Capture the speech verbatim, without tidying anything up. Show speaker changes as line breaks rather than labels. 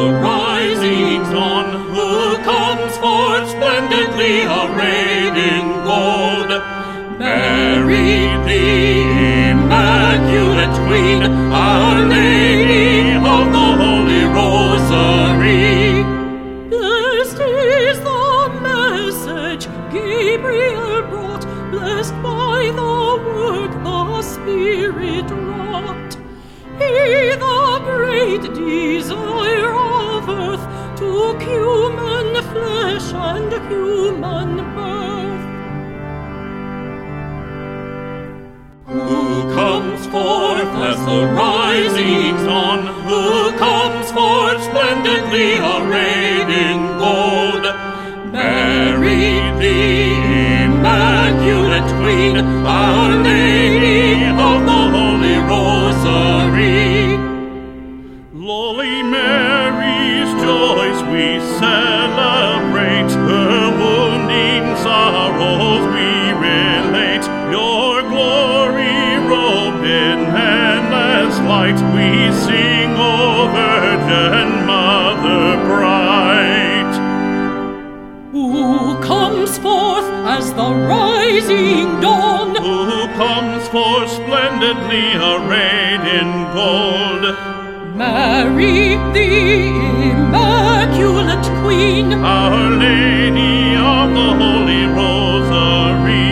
the rising sun, who comes forth splendidly arrayed in gold. Mary, the Immaculate Queen, Our Lady of the Holy Rosary.
Blessed is the message Gabriel brought, blessed by the work the Spirit wrought. He, the great desire of earth, took human flesh and human birth.
Who comes forth as the rising sun, who comes forth splendidly arrayed in gold. Mary, the Immaculate Queen, Our Lady of the Holy Rosary. Lowly Mary's joys we celebrate, her wounding sorrows we relate. Your glory robed in endless light, we sing, O Virgin Mother bright.
Who comes forth as the rising dawn?
Who comes forth splendidly arrayed in gold?
Mary, the Immaculate Queen,
Our Lady of the Holy Rosary.